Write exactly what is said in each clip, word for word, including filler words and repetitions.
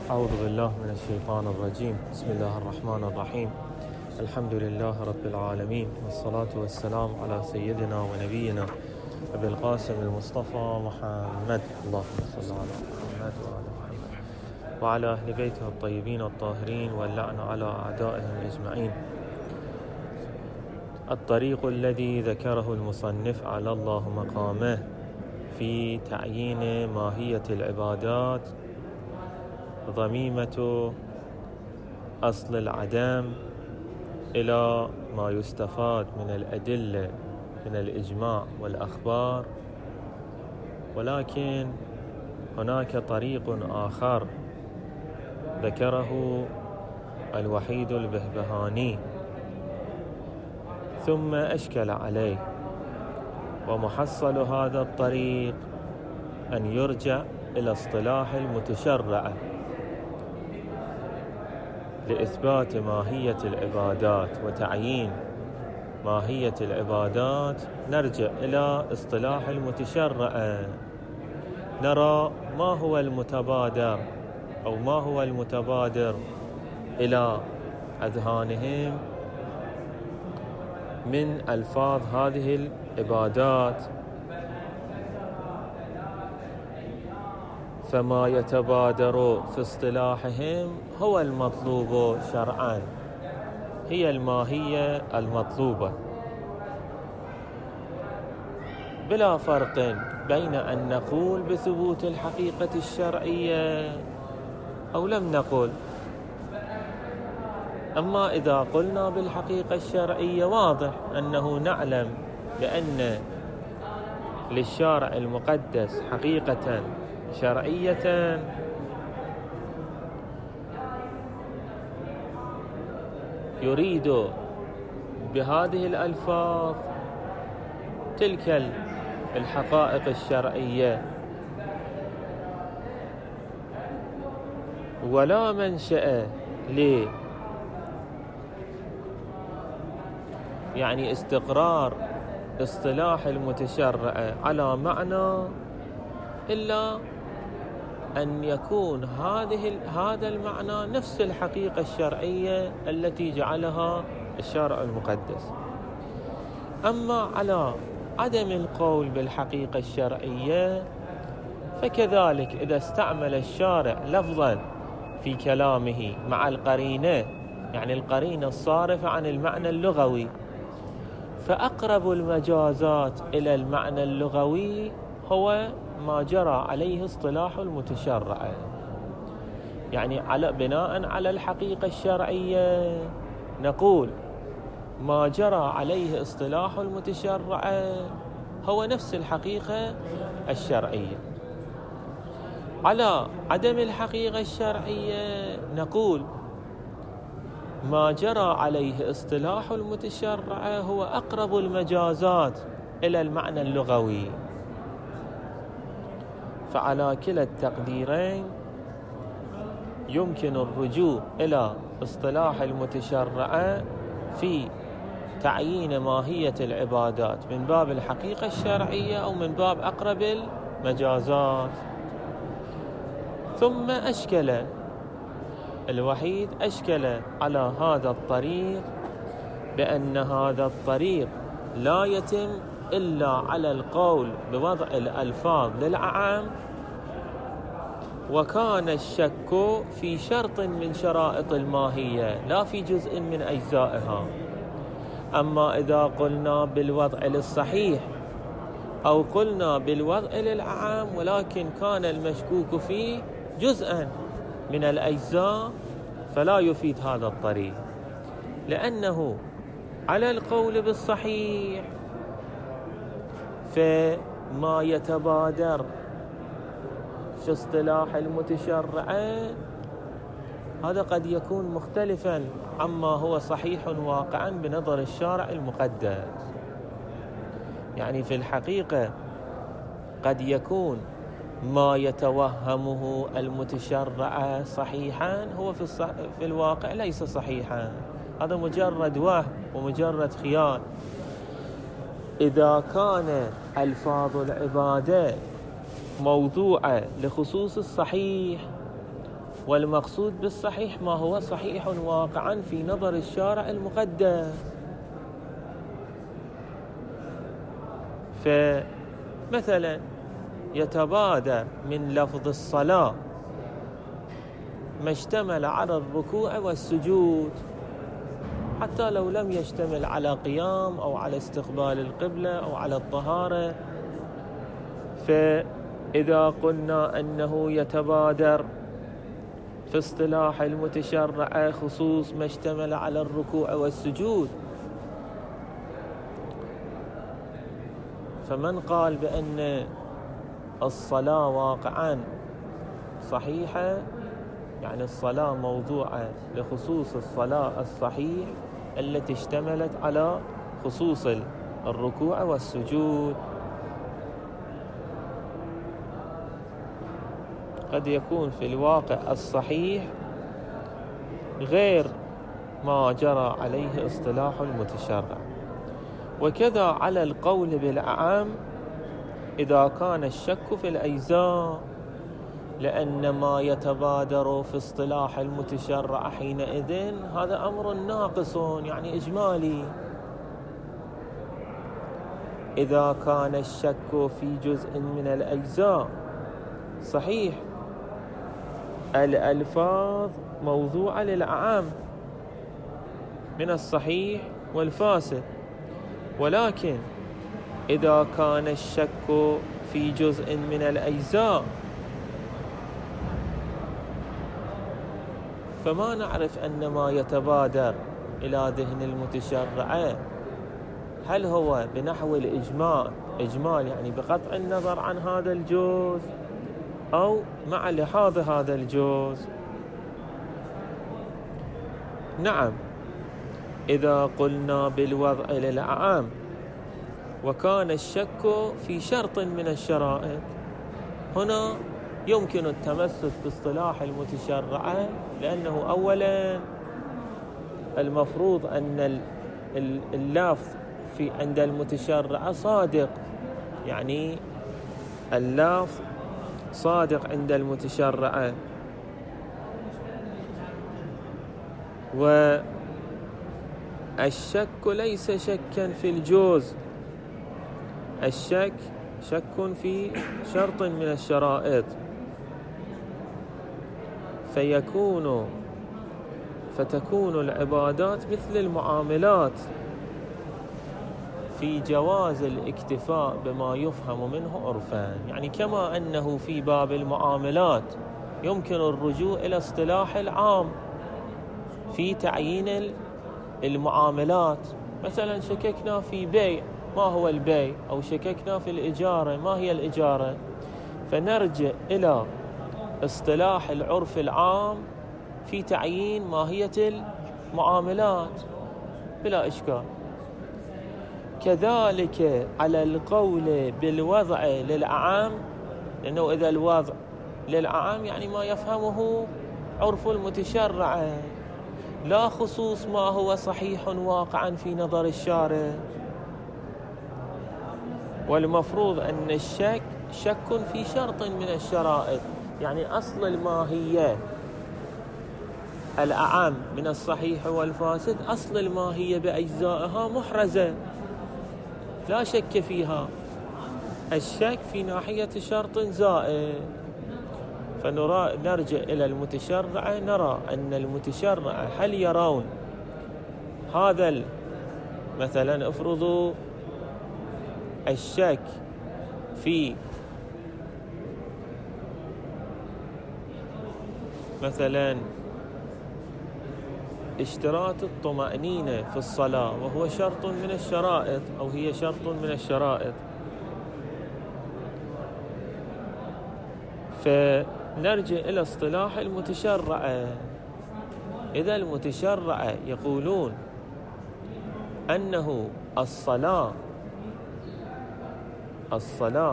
أعوذ بالله من الشيطان الرجيم. بسم الله الرحمن الرحيم. الحمد لله رب العالمين، والصلاة والسلام على سيدنا ونبينا أبي القاسم المصطفى محمد. اللهم صل على محمد وعلى محمد وعلى أهل بيته الطيبين الطاهرين، واللعن على أعدائهم أجمعين. الطريق الذي ذكره المصنف على الله مقامه في تعيين ماهية العبادات ضميمة أصل العدم إلى ما يستفاد من الأدلة من الإجماع والأخبار، ولكن هناك طريق آخر ذكره الوحيد البهبهاني ثم أشكل عليه، ومحصل هذا الطريق أن يرجع إلى اصطلاح المتشرع لإثبات ماهية العبادات وتعيين ماهية العبادات. نرجع إلى اصطلاح المتشرع، نرى ما هو المتبادر أو ما هو المتبادر إلى أذهانهم من ألفاظ هذه العبادات. فما يتبادر في اصطلاحهم هو المطلوب شرعا، هي الماهية المطلوبة، بلا فرق بين أن نقول بثبوت الحقيقة الشرعية أو لم نقل. أما إذا قلنا بالحقيقة الشرعية واضح أنه نعلم بأن للشارع المقدس حقيقة شرعية يريد بهذه الألفاظ تلك الحقائق الشرعية، ولا منشأ ل يعني استقرار اصطلاح المتشرع على معنى إلا أن يكون هذه هذا المعنى نفس الحقيقة الشرعية التي جعلها الشارع المقدس. أما على عدم القول بالحقيقة الشرعية فكذلك إذا استعمل الشارع لفظا في كلامه مع القرينة، يعني القرينة الصارفة عن المعنى اللغوي، فأقرب المجازات إلى المعنى اللغوي هو ما جرى عليه اصطلاح المتشرع، يعني على بناء على الحقيقة الشرعية نقول ما جرى عليه اصطلاح المتشرع هو نفس الحقيقة الشرعية. على عدم الحقيقة الشرعية نقول ما جرى عليه اصطلاح المتشرع هو أقرب المجازات إلى المعنى اللغوي. فعلى كلا التقديرين يمكن الرجوع إلى اصطلاح المتشرع في تعيين ماهية العبادات من باب الحقيقة الشرعية أو من باب أقرب المجازات. ثم أشكل الوحيد أشكل على هذا الطريق بأن هذا الطريق لا يتم إلا على القول بوضع الألفاظ للعام، وكان الشك في شرط من شرائط الماهية لا في جزء من أجزائها. أما إذا قلنا بالوضع للصحيح أو قلنا بالوضع للعام ولكن كان المشكوك فيه جزءا من الأجزاء فلا يفيد هذا الطريق، لأنه على القول بالصحيح فما يتبادر في اصطلاح المتشرع هذا قد يكون مختلفا عما هو صحيح واقعا بنظر الشارع المقدس. يعني في الحقيقة قد يكون ما يتوهمه المتشرع صحيحا هو في, الصح... في الواقع ليس صحيحا، هذا مجرد وهم ومجرد خيال. إذا كان ألفاظ العبادة موضوعة لخصوص الصحيح والمقصود بالصحيح ما هو صحيح واقعا في نظر الشارع المقدس. فمثلا يتبادر من لفظ الصلاة ما اشتمل على الركوع والسجود، حتى لو لم يشتمل على قيام أو على استقبال القبلة أو على الطهارة. فإذا قلنا أنه يتبادر في اصطلاح المتشرع خصوص ما اشتمل على الركوع والسجود، فمن قال بأن الصلاة واقعا صحيحة، يعني الصلاة موضوعة لخصوص الصلاة الصحيح التي اشتملت على خصوص الركوع والسجود. قد يكون في الواقع الصحيح غير ما جرى عليه اصطلاح المتشرع. وكذا على القول بالأعم إذا كان الشك في الأجزاء، لأن ما يتبادر في اصطلاح المتشرع حينئذ هذا أمر ناقص، يعني إجمالي. إذا كان الشك في جزء من الأجزاء صحيح، الألفاظ موضوعة للأعام من الصحيح والفاسد، ولكن إذا كان الشك في جزء من الأجزاء فما نعرف أن ما يتبادر إلى ذهن المتشرع هل هو بنحو الإجمال إجمال يعني بقطع النظر عن هذا الجزء أو مع لحاظ هذا الجزء. نعم، إذا قلنا بالوضع للأعام وكان الشك في شرط من الشرائط، هنا يمكن التمسك باصطلاح المتشرع، لأنه أولا المفروض أن اللفظ في عند المتشرع صادق، يعني اللفظ صادق عند المتشرع، والشك ليس شكا في الجوز، الشك شك في شرط من الشرائط، فيكون فتكون العبادات مثل المعاملات في جواز الاكتفاء بما يفهم منه عرفا. يعني كما أنه في باب المعاملات يمكن الرجوع إلى اصطلاح العام في تعيين المعاملات، مثلا شككنا في بيع ما هو البيع، أو شككنا في الإجارة ما هي الإجارة، فنرجع إلى اصطلاح العرف العام في تعيين ماهية المعاملات بلا إشكال. كذلك على القول بالوضع للأعام، لأنه إذا الوضع للأعام يعني ما يفهمه عرف المتشرع، لا خصوص ما هو صحيح واقعا في نظر الشارع. والمفروض أن الشك شك في شرط من الشرائط، يعني أصل الماهية الأعم من الصحيح والفاسد، أصل الماهية بأجزائها محرزة لا شك فيها، الشك في ناحية شرط زائد. فنرجع إلى المتشرع، نرى أن المتشرع هل يرون هذا مثلا افرضوا الشك في مثلا اشتراط الطمأنينة في الصلاة وهو شرط من الشرائط، أو هي شرط من الشرائط، فنرجع إلى اصطلاح المتشرع. إذا المتشرع يقولون أنه الصلاة الصلاة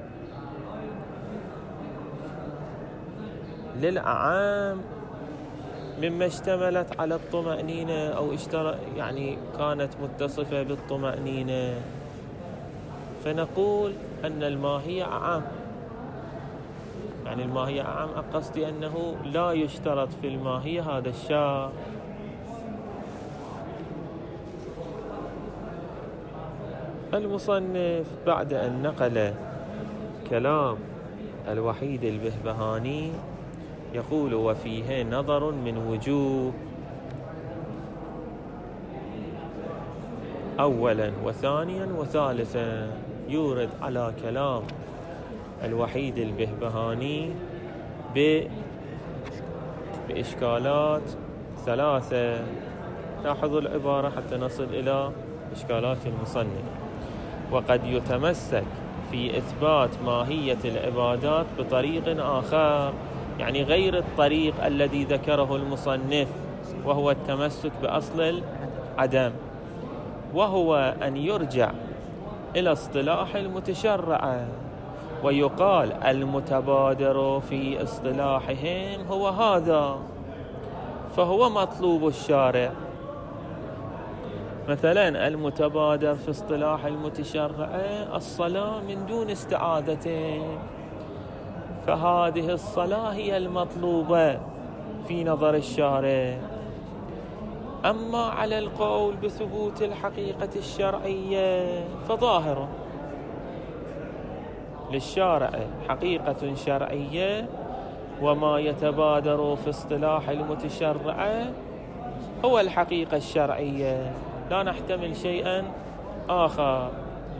للأعام مما اشتملت على الطمأنينة أو اشترى يعني كانت متصفة بالطمأنينة، فنقول أن الماهية أعام يعني الماهية أعم، قصدي أنه لا يشترط في الماهية هذا الشرط. المصنف بعد أن نقل كلام الوحيد البهبهاني يقول: وفيه نظر من وجوه. أولا وثانيا وثالثا يورد على كلام الوحيد البهبهاني بإشكالات ثلاثة. لاحظوا العبارة حتى نصل إلى إشكالات المصنف. وقد يتمسك في إثبات ماهية العبادات بطريق آخر، يعني غير الطريق الذي ذكره المصنف، وهو التمسك بأصل العدم، وهو أن يرجع إلى اصطلاح المتشرع ويقال المتبادر في اصطلاحهم هو هذا، فهو مطلوب الشارع. مثلا المتبادر في اصطلاح المتشرع الصلاة من دون استعاذة، فهذه الصلاة هي المطلوبة في نظر الشارع. أما على القول بثبوت الحقيقة الشرعية فظاهر للشارع حقيقة شرعية، وما يتبادر في اصطلاح المتشرع هو الحقيقة الشرعية، لا نحتمل شيئا آخر.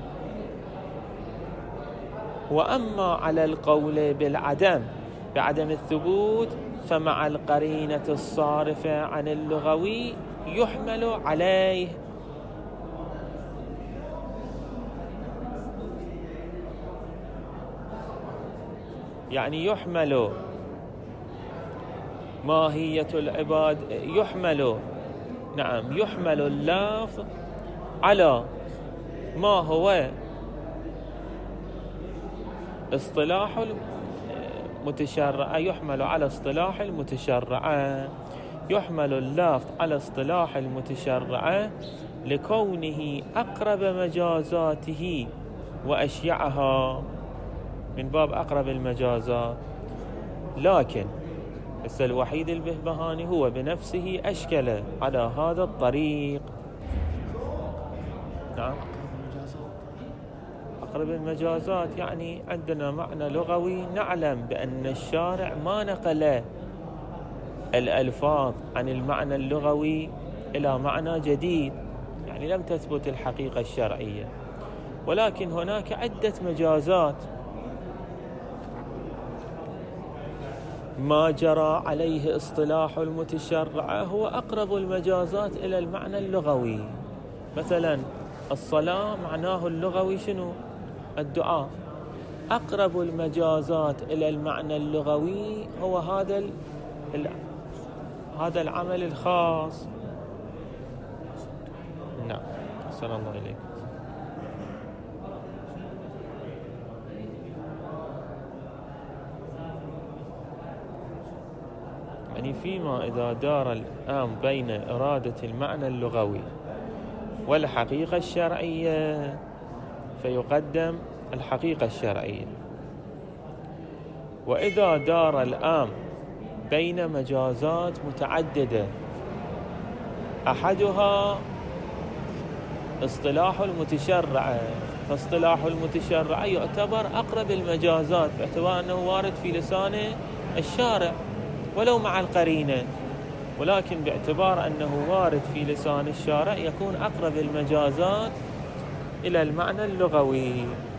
وأما على القول بالعدم بعدم الثبوت فمع القرينة الصارفة عن اللغوي يحمل عليه. يعني يحمل ماهية العباد، يحمل نعم يحمل اللفظ على ما هو اصطلاح المتشرع، يحمل على اصطلاح المتشرع، يحمل اللفظ على اصطلاح المتشرع لكونه أقرب مجازاته وأشيعها، من باب أقرب المجازات. لكن بس الوحيد البهبهاني هو بنفسه أشكل على هذا الطريق. نعم أقرب المجازات يعني عندنا معنى لغوي، نعلم بأن الشارع ما نقل الألفاظ عن المعنى اللغوي إلى معنى جديد، يعني لم تثبت الحقيقة الشرعية، ولكن هناك عدة مجازات ما جرى عليه اصطلاح المتشرع هو أقرب المجازات إلى المعنى اللغوي. مثلا الصلاة معناه اللغوي شنو؟ الدعاء. أقرب المجازات إلى المعنى اللغوي هو هذا هذا العمل الخاص. نعم صلى الله عليه. يعني فيما إذا دار الآن بين إرادة المعنى اللغوي والحقيقة الشرعية فيقدم الحقيقة الشرعية، وإذا دار الآن بين مجازات متعددة أحدها اصطلاح المتشرع، فاصطلاح المتشرع يعتبر أقرب المجازات باعتبار أنه وارد في لسان الشارع ولو مع القرينة، ولكن باعتبار أنه وارد في لسان الشارع يكون أقرب المجازات إلى المعنى اللغوي.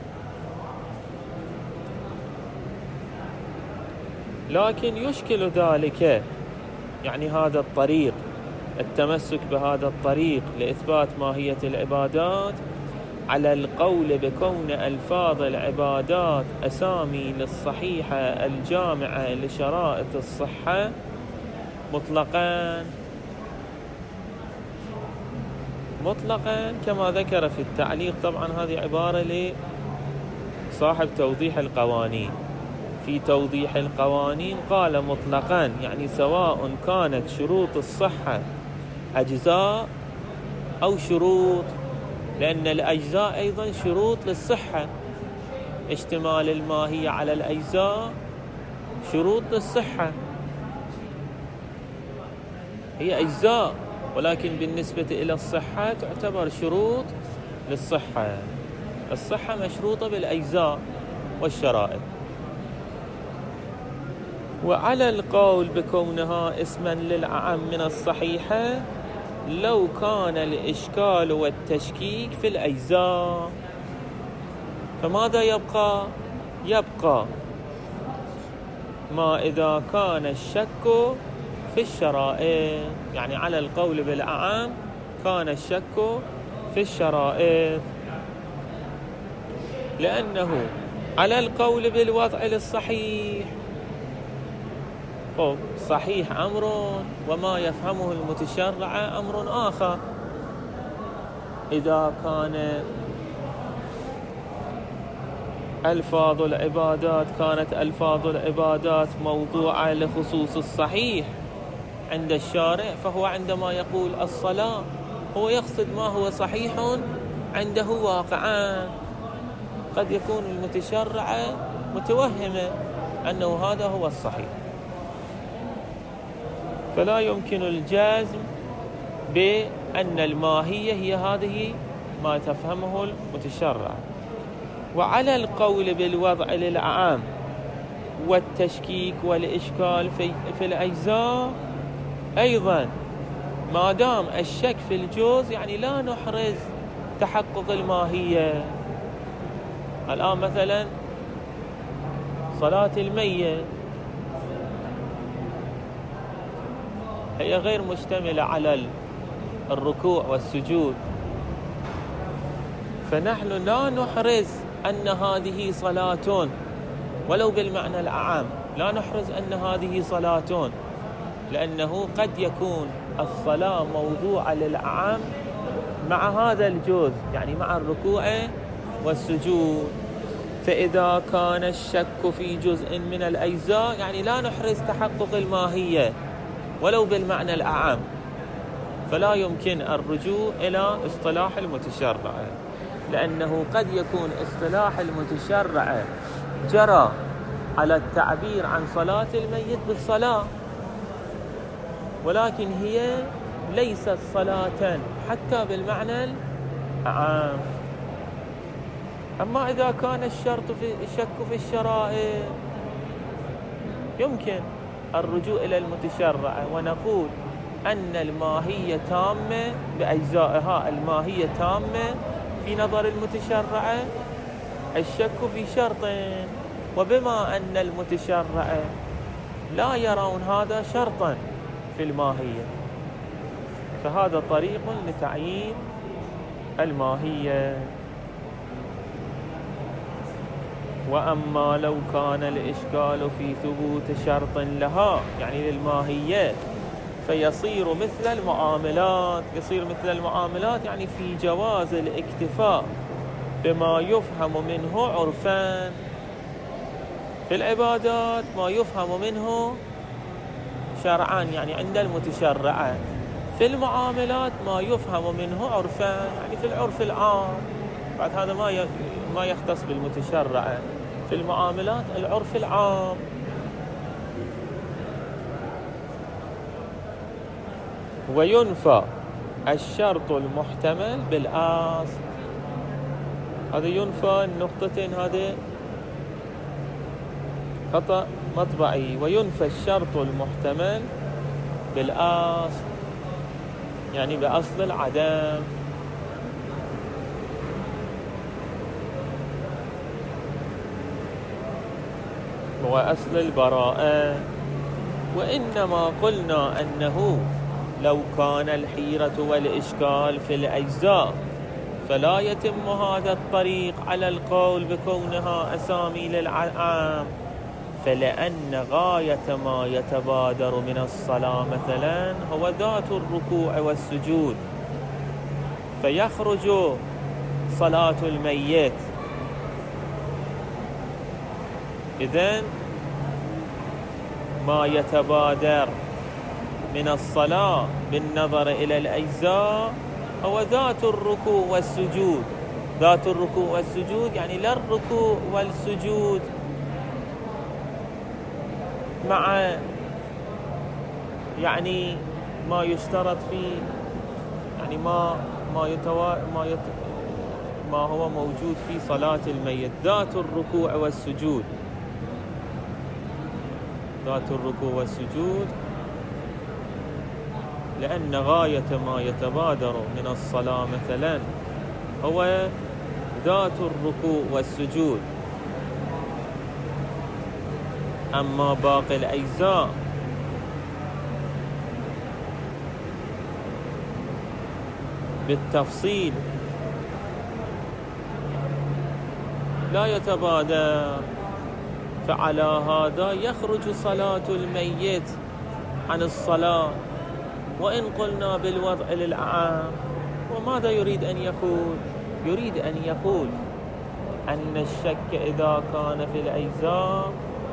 لكن يشكل ذلك، يعني هذا الطريق، التمسك بهذا الطريق لإثبات ماهية العبادات على القول بكون ألفاظ العبادات أسامي للصحيحة الجامعة لشرائط الصحة مطلقا مطلقا كما ذكر في التعليق. طبعا هذه عبارة لصاحب توضيح القوانين. في توضيح القوانين قال مطلقا، يعني سواء كانت شروط الصحة أجزاء أو شروط، لأن الأجزاء أيضا شروط للصحة، اشتمال الماهية على الأجزاء شروط للصحة، هي أجزاء ولكن بالنسبة إلى الصحة تعتبر شروط للصحة. الصحة مشروطة بالأجزاء والشرائط. وعلى القول بكونها اسما للأعم من الصحيحة لو كان الإشكال والتشكيك في الأجزاء، فماذا يبقى؟ يبقى ما إذا كان الشك في الشرائط. يعني على القول بالأعم كان الشك في الشرائط، لأنه على القول بالوضع للصحيح، صحيح أمر وما يفهمه المتشرع أمر آخر. إذا كان ألفاظ العبادات كانت ألفاظ العبادات موضوعة لخصوص الصحيح عند الشارع، فهو عندما يقول الصلاة هو يقصد ما هو صحيح عنده واقعا. قد يكون المتشرع متوهما أنه هذا هو الصحيح، فلا يمكن الجزم بأن الماهية هي هذه ما تفهمه المتشرع. وعلى القول بالوضع للأعم والتشكيك والإشكال في, في الأجزاء أيضا، ما دام الشك في الجزء يعني لا نحرز تحقق الماهية. الآن مثلا صلاة الميت هي غير مشتملة على الركوع والسجود، فنحن لا نحرز أن هذه صلاة ولو بالمعنى الأعم، لا نحرز أن هذه صلاة، لأنه قد يكون الصلاة موضوعة للأعم مع هذا الجزء، يعني مع الركوع والسجود. فإذا كان الشك في جزء من الأجزاء يعني لا نحرز تحقق الماهية ولو بالمعنى الأعم، فلا يمكن الرجوع إلى اصطلاح المتشرع، لأنه قد يكون اصطلاح المتشرع جرى على التعبير عن صلاة الميت بالصلاة، ولكن هي ليست صلاة حتى بالمعنى العام. أما إذا كان الشرط في الشك في الشرائط يمكن الرجوع إلى المتشرع ونقول أن الماهية تامة بأجزائها، الماهية تامة في نظر المتشرع، الشك في شرط، وبما أن المتشرع لا يرون هذا شرطا في الماهية فهذا طريق لتعيين الماهية. وأما لو كان الإشكال في ثبوت شرط لها يعني للماهية فيصير مثل المعاملات، يصير مثل المعاملات يعني في جواز الاكتفاء بما يفهم منه عرفان. في العبادات ما يفهم منه شرعا يعني عند المتشرع، في المعاملات ما يفهم منه عرفان يعني في العرف العام. بعد هذا ما ما يختص بالمتشرع، في المعاملات العرف العام. وينفى الشرط المحتمل بالأصل، هذا ينفى النقطتين، هذه خطأ مطبعي. وينفى الشرط المحتمل بالأصل يعني بأصل العدم، وأصل البراءة. وإنما قلنا أنه لو كان الحيرة والإشكال في الأجزاء فلا يتم هذا الطريق على القول بكونها أسامي للعام، فلأن غاية ما يتبادر من الصلاة مثلا هو ذات الركوع والسجود، فيخرج صلاة الميت. إذن ما يتبادر من الصلاة بالنظر إلى الأجزاء هو ذات الركوع والسجود. ذات الركوع والسجود يعني لا الركوع والسجود مع يعني ما يشترط فيه، يعني ما ما يتوا ما يت ما هو موجود في صلاة الميت، ذات الركوع والسجود. ذات الركوع والسجود، لأن غاية ما يتبادر من الصلاة مثلا هو ذات الركوع والسجود. أما باقي الأجزاء بالتفصيل لا يتبادر، فعلى هذا يخرج صلاة الميت عن الصلاة وإن قلنا بالوضع للأعم. وماذا يريد أن يقول؟ يريد أن يقول أن الشك إذا كان في الأجزاء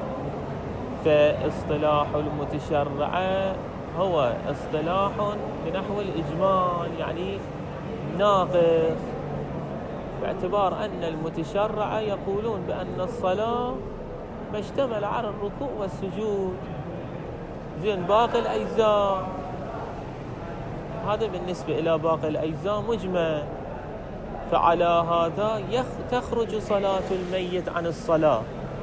فاصطلاح المتشرع هو اصطلاح بنحو الإجمال، يعني ناقص، باعتبار أن المتشرع يقولون بأن الصلاة ما اشتمل على الركوع والسجود. زين باقي الأجزاء، هذا بالنسبة إلى باقي الأجزاء مجمل، فعلى هذا يخ تخرج صلاة الميت عن الصلاة،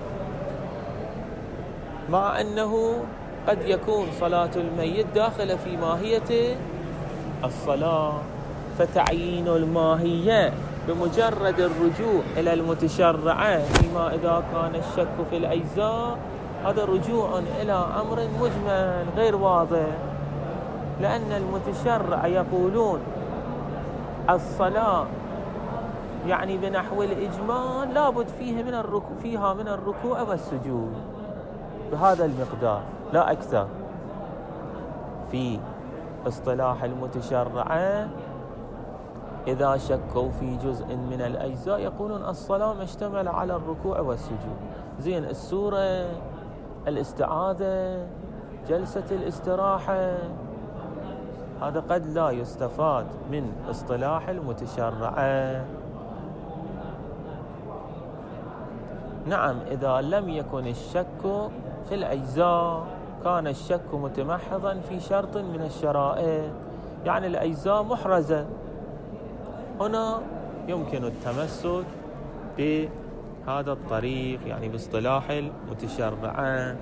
مع أنه قد يكون صلاة الميت داخلة في ماهية الصلاة. فتعيين الماهية بمجرد الرجوع إلى المتشرع فيما إذا كان الشك في الأجزاء، هذا رجوع إلى أمر مجمل غير واضح، لأن المتشرع يقولون الصلاة يعني بنحو الإجمال لابد فيه من الركوع فيها من الركوع والسجود بهذا المقدار لا أكثر. في اصطلاح المتشرع إذا شكوا في جزء من الأجزاء يقولون الصلاة ما اشتمل على الركوع والسجود. زين السورة، الاستعاذة، جلسة الاستراحة، هذا قد لا يستفاد من اصطلاح المتشرع. نعم إذا لم يكن الشك في الأجزاء كان الشك متمحضا في شرط من الشرائط، يعني الأجزاء محرزة، هنا يمكن التمسك بهذا الطريق، يعني باصطلاح المتشرع.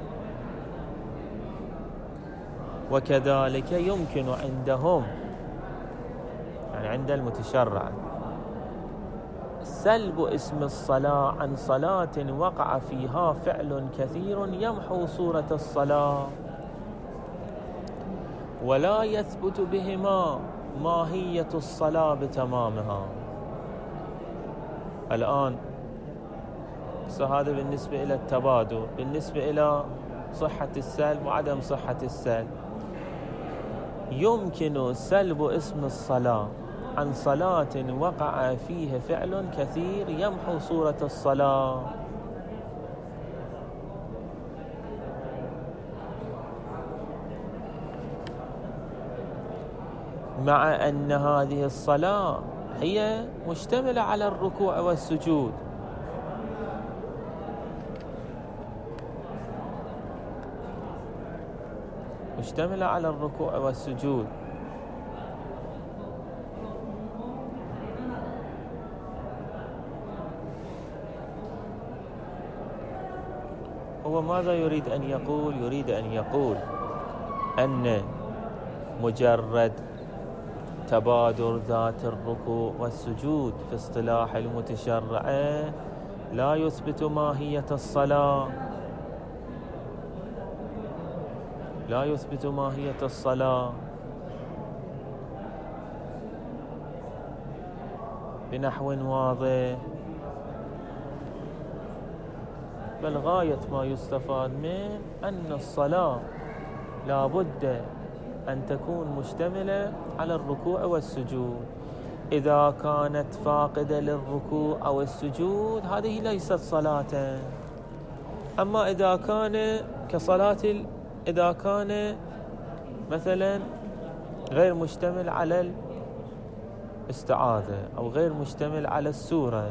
وكذلك يمكن عندهم، يعني عند المتشرع، سلب اسم الصلاة عن صلاة وقع فيها فعل كثير يمحو صورة الصلاة، ولا يثبت بهما ماهية الصلاة بتمامها. الآن هذا بالنسبة إلى التبادل، بالنسبة إلى صحة السلب وعدم صحة السلب. يمكن سلب اسم الصلاة عن صلاة وقع فيه فعل كثير يمحو صورة الصلاة، مع أن هذه الصلاة هي مشتملة على الركوع والسجود. مشتملة على الركوع والسجود. هو ماذا يريد أن يقول؟ يريد أن يقول أن مجرد تبادر ذات الركوع والسجود في اصطلاح المتشرع لا يثبت ماهية الصلاة، لا يثبت ماهية الصلاة بنحو واضح، بل غاية ما يستفاد منه أن الصلاة لا بد أن تكون مشتملة على الركوع والسجود. إذا كانت فاقدة للركوع أو السجود هذه ليست صلاة. أما إذا كان كصلاة ال... إذا كان مثلا غير مشتمل على الاستعاذة أو غير مشتمل على السورة،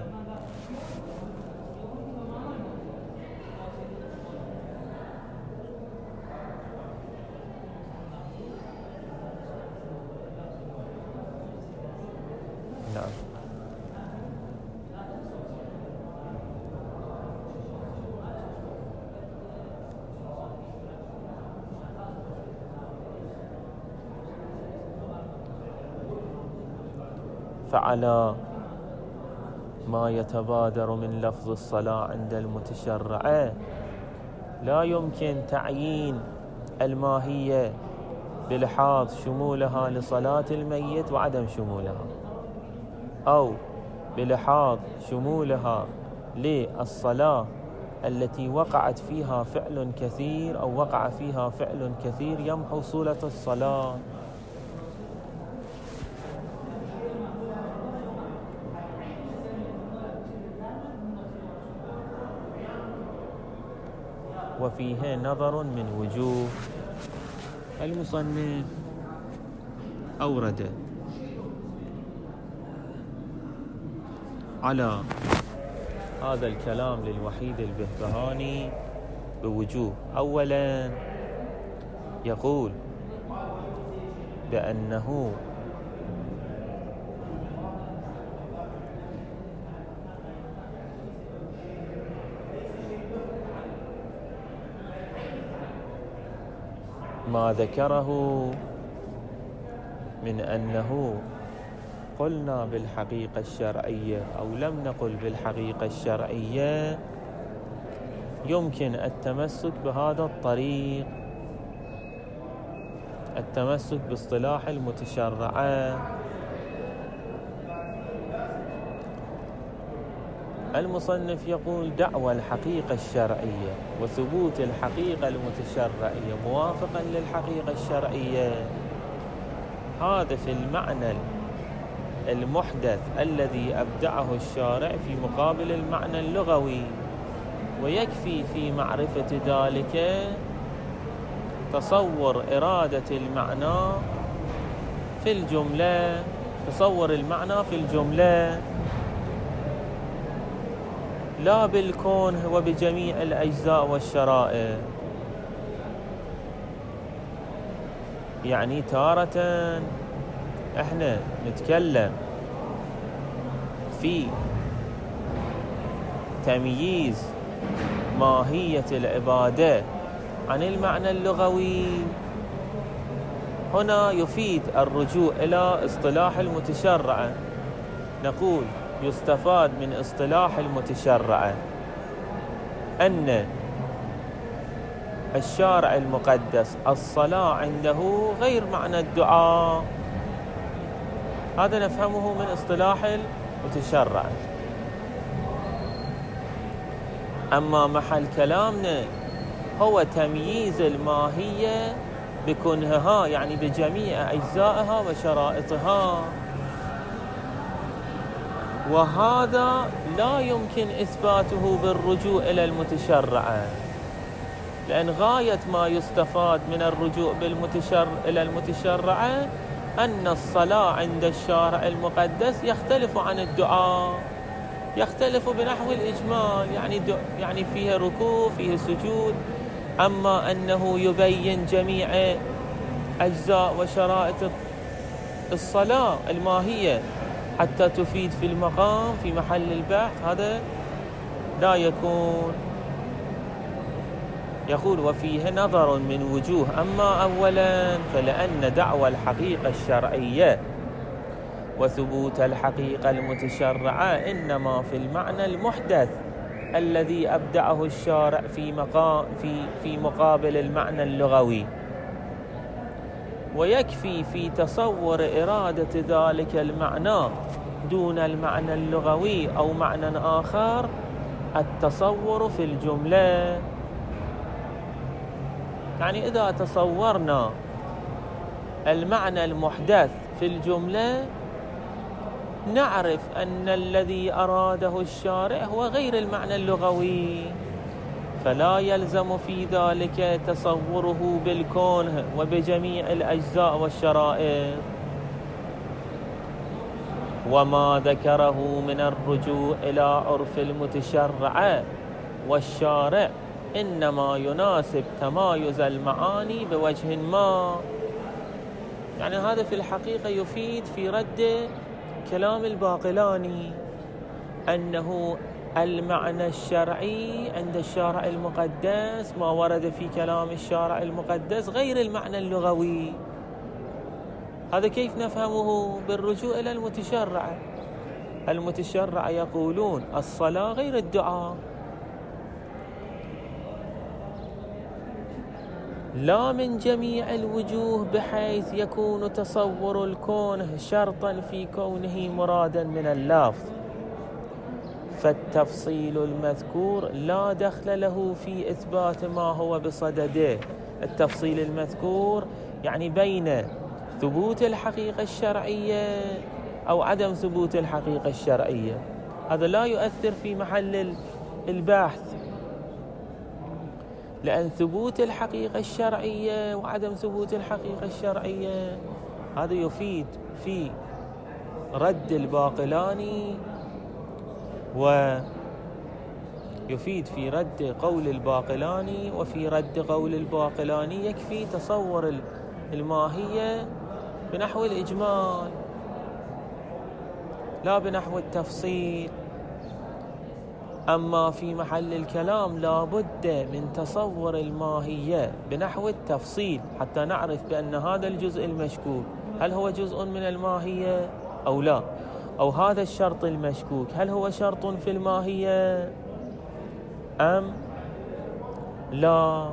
فعلى ما يتبادر من لفظ الصلاة عند المتشرع لا يمكن تعيين الماهية بلحاظ شمولها لصلاة الميت وعدم شمولها، أو بلحاظ شمولها للصلاة التي وقعت فيها فعل كثير أو وقع فيها فعل كثير يمحو صولة الصلاة. وفيه نظر من وجوه. المصنف أورد على هذا الكلام للوحيد البهبهاني بوجوه. أولا يقول بأنه ما ذكره من أنه قلنا بالحقيقة الشرعية أو لم نقل بالحقيقة الشرعية يمكن التمسك بهذا الطريق، التمسك باصطلاح المتشرعة. المصنف يقول دعوى الحقيقة الشرعية وثبوت الحقيقة المتشرعية موافقا للحقيقة الشرعية، هذا في المعنى المحدث الذي أبدعه الشارع في مقابل المعنى اللغوي، ويكفي في معرفة ذلك تصور إرادة المعنى في الجملة، تصور المعنى في الجملة لا بالكون وبجميع الأجزاء والشرائع. يعني تارة احنا نتكلم في تمييز ماهية العبادة عن المعنى اللغوي، هنا يفيد الرجوع إلى اصطلاح المتشرع. نقول يستفاد من اصطلاح المتشرع أن الشارع المقدس الصلاة عنده غير معنى الدعاء، هذا نفهمه من اصطلاح المتشرع. أما محل كلامنا هو تمييز الماهية بكنهها، يعني بجميع أجزائها وشرائطها، وهذا لا يمكن إثباته بالرجوع إلى المتشرع، لأن غاية ما يستفاد من الرجوع بالمتشرع إلى المتشرع أن الصلاة عند الشارع المقدس يختلف عن الدعاء، يختلف بنحو الإجمال، يعني يعني فيه ركوع فيه سجود، أما أنه يبين جميع أجزاء وشرائط الصلاة الماهية حتى تفيد في المقام في محل البحث، هذا لا يكون. يقول وفيه نظر من وجوه. أما أولا فلأن دعوى الحقيقة الشرعية وثبوت الحقيقة المتشرعة إنما في المعنى المحدث الذي أبدعه الشارع في مقام في في مقابل المعنى اللغوي، ويكفي في تصور إرادة ذلك المعنى دون المعنى اللغوي أو معنى آخر التصور في الجملة. يعني إذا تصورنا المعنى المحدث في الجملة نعرف أن الذي أراده الشارع هو غير المعنى اللغوي، فلا يلزم في ذلك تصوره بالكون وبجميع الأجزاء والشرائط. وما ذكره من الرجوع إلى عرف المتشرع والشارع إنما يناسب تمايز المعاني بوجه ما. يعني هذا في الحقيقة يفيد في رد كلام الباقلاني أنه المعنى الشرعي عند الشارع المقدس ما ورد في كلام الشارع المقدس غير المعنى اللغوي. هذا كيف نفهمه؟ بالرجوع إلى المتشرع. المتشرع يقولون الصلاة غير الدعاء، لا من جميع الوجوه بحيث يكون تصور الكون شرطا في كونه مرادا من اللفظ، فالتفصيل المذكور لا دخل له في إثبات ما هو بصدده. التفصيل المذكور يعني بين ثبوت الحقيقة الشرعية أو عدم ثبوت الحقيقة الشرعية، هذا لا يؤثر في محل البحث، لأن ثبوت الحقيقة الشرعية وعدم ثبوت الحقيقة الشرعية هذا يفيد في رد الباقلاني ويفيد في رد قول الباقلاني، وفي رد قول الباقلاني يكفي تصور الماهية بنحو الإجمال لا بنحو التفصيل. أما في محل الكلام لا بد من تصور الماهية بنحو التفصيل حتى نعرف بأن هذا الجزء المشكوك هل هو جزء من الماهية أو لا، أو هذا الشرط المشكوك هل هو شرط في الماهية أم لا.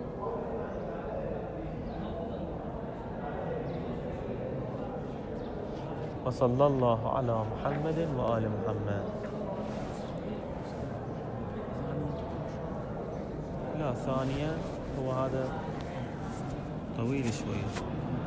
وصلى الله على محمد وآل محمد. لا ثانيا هو هذا طويل شوي.